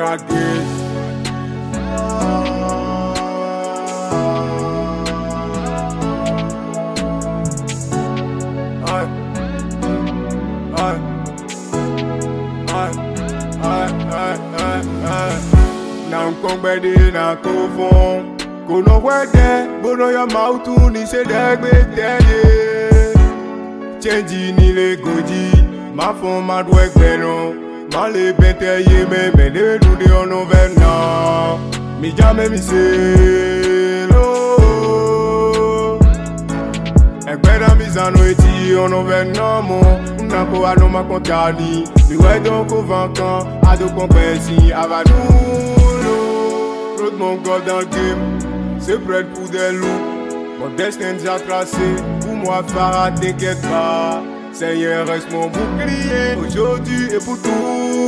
Meragis. Now come bedi na kofon. Kono wede, bono ya mautu ni se degbe teye. Change ni le goji, ma fon ma dwe gbeno. Ma le beteye me de lude ono vena. Mi jame mi se lo. Egbeda mi zano eti ono vena mo. Nako ano ma kontani. Mi wedo ko vankan, ado kompensi avanou. Trop de mon goal dans le game, c'est prêt pour des loups. Mon destin déjà tracé, pour moi Farah t'inquiète pas. Seigneur reste mon bouclier, aujourd'hui et pour toujours.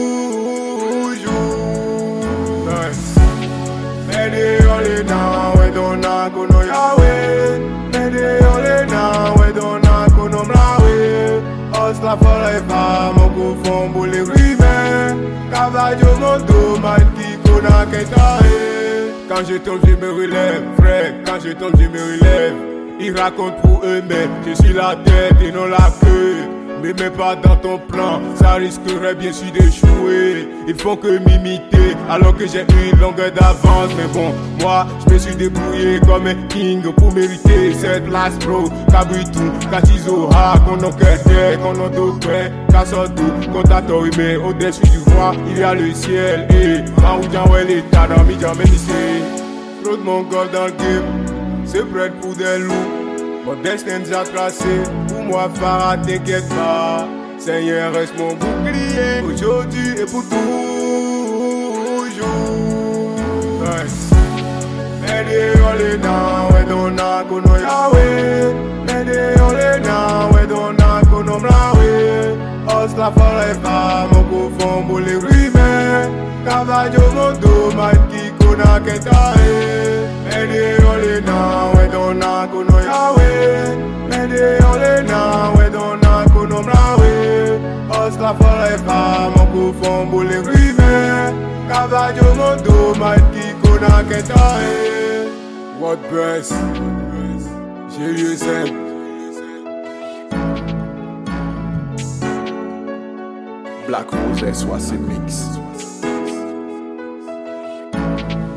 Nice. Mede ole na, we dona kono Yahweh. Mede ole na, we dona kono mlawe. Osla forever, mon kofon boule rime. Cavallo moto, man qui kona ketae. Quand je tombe, je me relève, frère. Quand je tombe, je me relève. Ils racontent pour eux-mêmes. Je suis la tête et non la queue. Mais même pas dans ton plan, ça risquerait bien sûr d'échouer. Ils font que m'imiter, alors que j'ai une longueur d'avance. Mais bon, moi, je me suis débrouillé comme un king pour mériter cette place, bro. Kabutu, Kachizoha, qu'on a cœur, qu'on a d'autres, Kassotou, Kontato, mais au-dessus du roi, il y a le ciel. Et Maoujan, ouais, l'état dans mi jamais trop de mon goal dans le game, c'est prêt pour des loups. Mon destin déjà tracé, pour moi Farah t'inquiète pas. Seigneur reste mon bouclier, aujourd'hui et pour toujours. Nice. Mede ole na, we dona kono Yahweh. Mede ole na, we dona kono mlawe. Osla forever, mon kofon boule rime. Cavallo moto, man qui kona ketae. Mede ole na, we dona kono Yahweh. Mede ole na, we dona kono mlawe. Osla forever, mon kofon boule rime. Cavallo moto, man qui kona ketae. WordPress, GUSM. Black Rose, soit c'est mix.